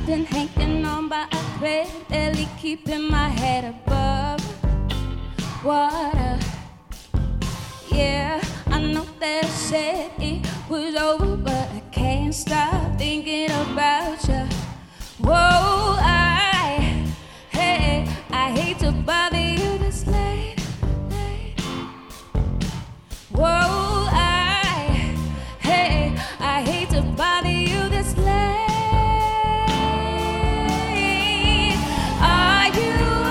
been hanging on by a thread, barely keeping my head above water. Yeah, I know that I said it was over, but I can't stop thinking about you. Whoa, I hate to bother you this late. Whoa, I hate to bother you this late. Are you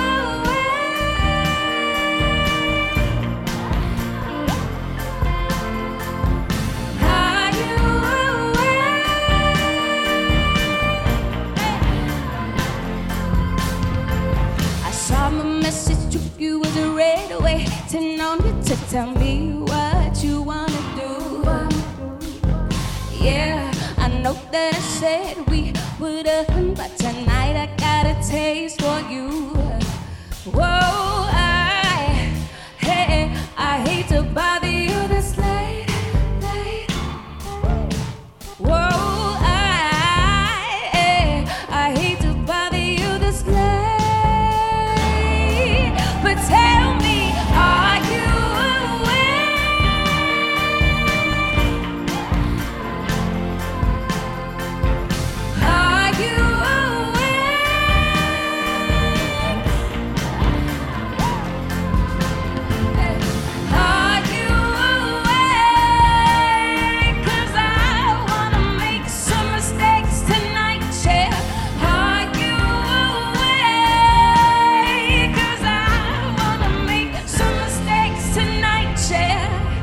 you was right away, waiting on you to tell me what you wanna do. Yeah, I know that I said we would have, but tonight I got a taste for you. Whoa, I hate to bother you this late. Whoa, I hate to bother you this late. But tell me, are you awake? Are you awake? Are you awake? 'Cause I wanna make some mistakes tonight, yeah. Are you awake? 'Cause I some mistakes tonight, yeah.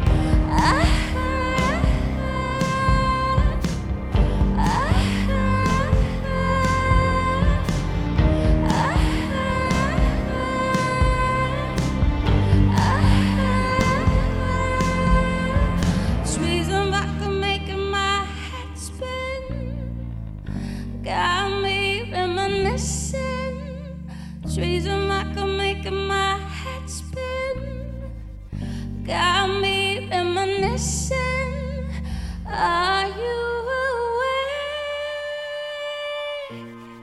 Trees and vodka making my head spin, got me reminiscing. Trees and vodka making my head spin, got me reminiscing. Are you awake?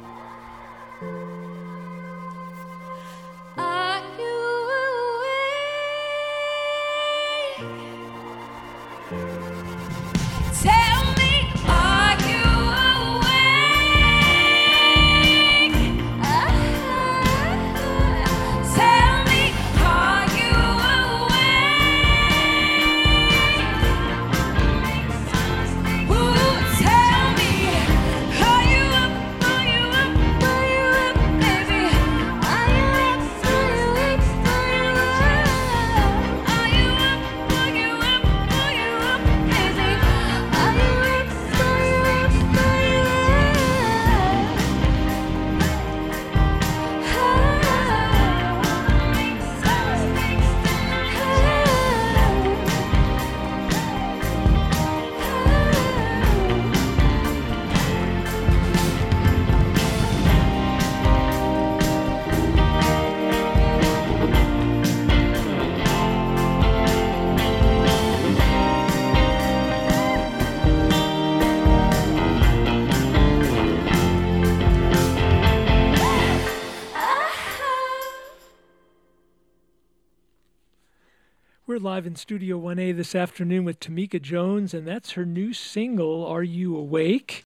Are you awake? Tell me, are you awake? Tell me, are you awake? Ooh, tell me, are you up, baby? Are you up, are you up? Are you up, baby? Are you up, We're live in Studio 1A this afternoon with Tamika Jones, and that's her new single, Are You Awake?